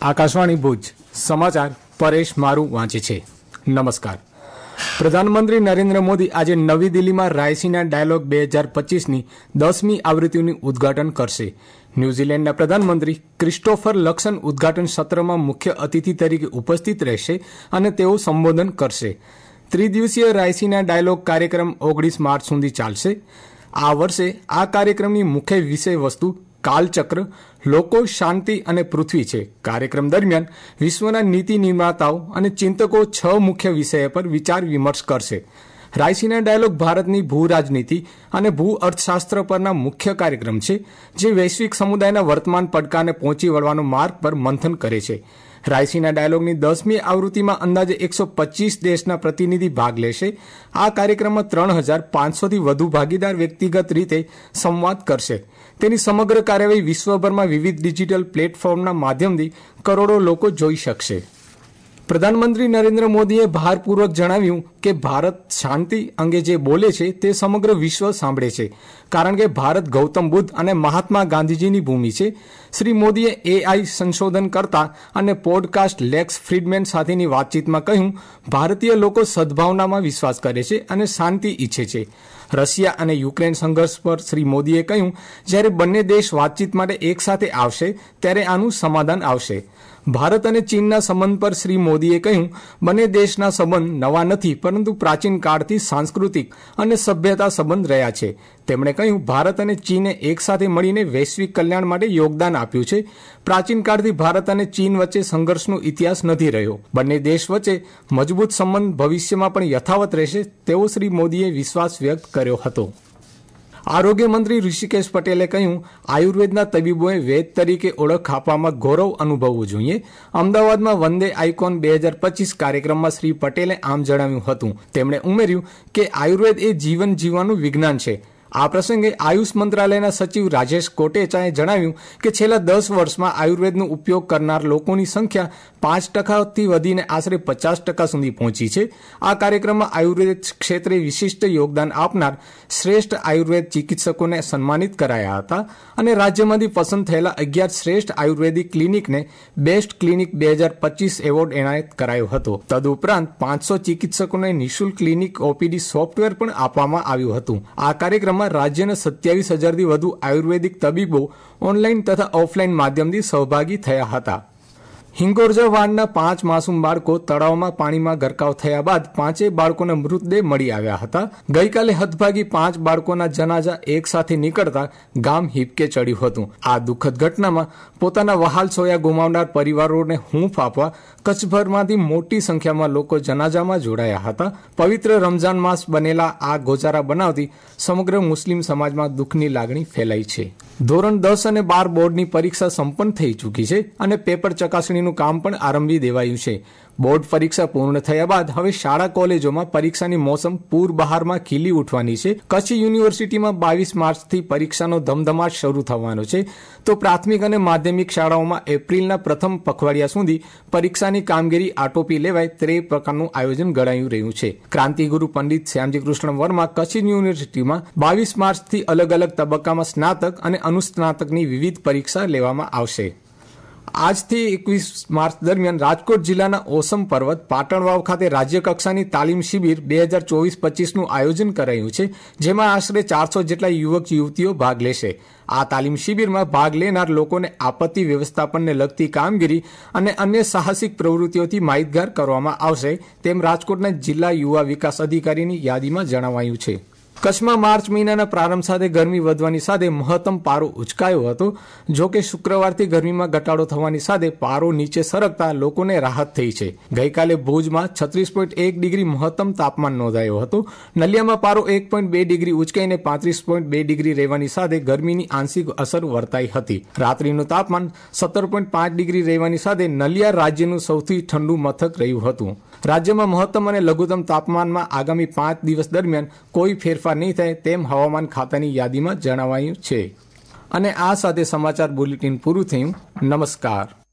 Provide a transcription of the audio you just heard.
આકાશવાણી ભુજ સમાચાર પરેશ મારું વાંચે છે। નમસ્કાર। પ્રધાનમંત્રી નરેન્દ્ર મોદી આજે નવી દિલ્હીમાં રાયસીના ડાયલોગ 2025ની 10મી આવૃત્તિનું ઉદ્ઘાટન કરશે। ન્યૂઝીલેન્ડના પ્રધાનમંત્રી ક્રિસ્ટોફર લક્સન ઉદ્ઘાટન સત્રમાં મુખ્ય અતિથિ તરીકે ઉપસ્થિત રહેશે અને તેઓ સંબોધન કરશે। ત્રિદિવસીય રાયસીના ડાયલોગ કાર્યક્રમ 19 માર્ચ સુધી ચાલશે। આ વર્ષે આ કાર્યક્રમની મુખ્ય વિષય વસ્તુ કાલચક્ર, લોકો, શાંતિ અને પૃથ્વી છે। કાર્યક્રમ દરમિયાન વિશ્વના નીતિ નિર્માતાઓ અને ચિંતકો 6 મુખ્ય વિષયો પર વિચાર વિમર્શ કરશે। રાયસીના ડાયલોગ ભારતની ભૂ રાજનીતિ અને ભૂ અર્થશાસ્ત્ર પરના મુખ્ય કાર્યક્રમ છે, જે વૈશ્વિક સમુદાયના વર્તમાન પડકારને પહોંચી વળવાનો માર્ગ પર મંથન કરે છે। રાયસીના ડાયલોગની 10મી આવૃત્તિમાં અંદાજે 125 દેશના પ્રતિનિધિ ભાગ લેશે। આ કાર્યક્રમમાં 3500થી વધુ ભાગીદાર વ્યક્તિગત રીતે સંવાદ કરશે। તેની સમગ્ર કાર્યવાહી વિશ્વભરમાં વિવિધ ડિજિટલ પ્લેટફોર્મના માધ્યમથી કરોડો લોકો જોઈ શકશે। પ્રધાનમંત્રી નરેન્દ્ર મોદીએ ભારપૂર્વક જણાવ્યું કે ભારત શાંતિ અંગે જે બોલે છે તે સમગ્ર વિશ્વ સાંભળે છે, કારણ કે ભારત ગૌતમ બુદ્ધ અને મહાત્મા ગાંધીજીની ભૂમિ છે। શ્રી મોદીએ AI સંશોધનકર્તા અને પોડકાસ્ટ લેક્સ ફ્રીડમેન સાથેની વાતચીતમાં કહ્યું, ભારતીય લોકો સદભાવનામાં વિશ્વાસ કરે છે અને શાંતિ ઈચ્છે છે। રશિયા અને યુક્રેન સંઘર્ષ પર શ્રી મોદીએ કહ્યું, જ્યારે બંને દેશ વાતચીત માટે એકસાથે આવશે ત્યારે આનું સમાધાન આવશે। ભારત અને ચીનના સંબંધ પર શ્રી મોદીએ કહ્યું, બંને દેશના સંબંધ નવા નથી, પરંતુ પ્રાચીન કાળથી સાંસ્કૃતિક અને સભ્યતા સંબંધ રહ્યા છે। તેમણે કહ્યું, ભારત અને ચીને એકસાથે મળીને વૈશ્વિક કલ્યાણ માટે યોગદાન આપ્યું છે। પ્રાચીન કાળથી ભારત અને ચીન વચ્ચે સંઘર્ષનો ઇતિહાસ નથી રહ્યો। બંને દેશ વચ્ચે મજબૂત સંબંધ ભવિષ્યમાં પણ યથાવત રહેશે તેવો શ્રી મોદીએ વિશ્વાસ વ્યક્ત કર્યો હતો। આરોગ્ય મંત્રી ઋષિકેશ પટેલે કહ્યું, આયુર્વેદના તબીબોએ વેદ તરીકે ઓળખ આપવામાં ગૌરવ અનુભવવું જોઈએ। અમદાવાદમાં વંદે આઇકોન 2025 કાર્યક્રમમાં શ્રી પટેલે આમ જણાવ્યું હતું। તેમણે ઉમેર્યું કે આયુર્વેદ એ જીવન જીવવાનું વિજ્ઞાન છે। આ પ્રસંગે આયુષ મંત્રાલયના સચિવ રાજેશ કોટેચાએ જણાવ્યું કે છેલ્લા 10 વર્ષમાં આયુર્વેદનો ઉપયોગ કરનાર લોકોની સંખ્યા 5%થી વધીને આશરે 50% સુધી પહોંચી છે। આ કાર્યક્રમમાં આયુર્વેદ ક્ષેત્રે વિશિષ્ટ યોગદાન આપનાર શ્રેષ્ઠ આયુર્વેદ ચિકિત્સકોને સન્માનિત કરાયા હતા અને રાજ્યમાંથી પસંદ થયેલા 11 શ્રેષ્ઠ આયુર્વેદિક ક્લિનિકને બેસ્ટ ક્લિનિક 2025 એવોર્ડ એનાયત કરાયો હતો। તદુપરાંત 500 ચિકિત્સકોને નિઃશુલ્ક ક્લિનિક OPD સોફ્ટવેર પણ આપવામાં આવ્યું હતું। આ કાર્યક્રમ રાજ્યના 27,000થી વધુ આયુર્વેદિક તબીબો ઓનલાઈન તથા ઓફલાઈન માધ્યમથી સહભાગી થયા હતા। હિંગોરજા વાડના 5 માસૂમ બાળકો તળાવમાં પાણીમાં ગરકાવ થયા બાદ 5 બાળકોના મૃતદેહ મળી આવ્યા હતા। ગઈકાલે હતભાગી 5 બાળકોના જનાજા એક સાથે નીકળતા ગામ હિબકે ચડ્યું હતું। આ દુઃખદ ઘટનામાં પોતાના વહાલ સોયા ગુમાવનાર પરિવારોને હૂંફ આપવા કચ્છભરમાંથી મોટી સંખ્યામાં લોકો જનાજામાં જોડાયા હતા। પવિત્ર રમઝાન માસ બનેલા આ ગોજારા બનાવતી સમગ્ર મુસ્લિમ સમાજમાં દુઃખની લાગણી ફેલાઈ છે। ધોરણ 10 અને 12 બોર્ડની પરીક્ષા સંપન્ન થઈ ચૂકી છે અને પેપર ચકાસણીનું કામ પણ આરંભી દેવાયું છે। બોર્ડ પરીક્ષા પૂર્ણ થયા બાદ હવે શાળા કોલેજોમાં પરીક્ષાની મોસમ પૂર બહારમાં ખીલી ઉઠવાની છે। કચ્છ યુનિવર્સિટીમાં 22 માર્ચથી પરીક્ષાનો ધમધમાટ શરૂ થવાનો છે, તો પ્રાથમિક અને માધ્યમિક શાળાઓમાં એપ્રિલના પ્રથમ પખવાડિયા સુધી પરીક્ષાની કામગીરી આટોપી લેવાય તે પ્રકારનું આયોજન ઘડાયું રહ્યું છે। ક્રાંતિગુરુ પંડિત શ્યામજી કૃષ્ણ વર્મા કચ્છ યુનિવર્સિટીમાં 22 માર્ચથી અલગ અલગ તબક્કામાં સ્નાતક અને અનુસ્નાતકની વિવિધ પરીક્ષા લેવામાં આવશે। આજથી 21 માર્ચ દરમિયાન રાજકોટ જિલ્લાના ઓસમ પર્વત પાટણવાવ ખાતે રાજ્યકક્ષાની તાલીમ શિબિર 2024-25નું આયોજન કરાયું છે, જેમાં આશરે 400 જેટલા યુવક યુવતીઓ ભાગ લેશે। આ તાલીમ શિબિરમાં ભાગ લેનાર લોકોને આપત્તિ વ્યવસ્થાપનને લગતી કામગીરી અને અન્ય સાહસિક પ્રવૃત્તિઓથી માહિતગાર કરવામાં આવશે, તેમ રાજકોટના જિલ્લા યુવા વિકાસ અધિકારીની યાદીમાં જણાવાયું છે। કચ્છમાં માર્ચ મહિનાના પ્રારંભ સાથે ગરમી વધવાની સાથે મહત્તમ પારો ઉચકાયો હતો। જો કે શુક્રવારથી ગરમીમાં ઘટાડો થવાની સાથે પારો નીચે સરકતા લોકોને રાહત થઈ છે। ગઈકાલે ભુજમાં 36.1 ડિગ્રી મહત્તમ તાપમાન નોંધાયો હતો। નલિયામાં પારો 1.2 ડિગ્રી ઉચકાઈને 35.2 ડિગ્રી રહેવાની સાથે ગરમીની આંશિક અસર વર્તાઈ હતી। રાત્રિનું તાપમાન 17.5 ડિગ્રી રહેવાની સાથે નલિયા રાજ્યનું સૌથી ઠંડુ મથક રહ્યું હતું। રાજ્યમાં મહત્તમ અને લઘુત્તમ તાપમાનમાં આગામી 5 દિવસ દરમિયાન કોઈ ફેરફાર નહીં થાય તેમ હવામાન ખાતાની યાદીમાં જણાવાયું છે। અને આ સાથે સમાચાર બુલેટિન પૂરું થયું। નમસ્કાર।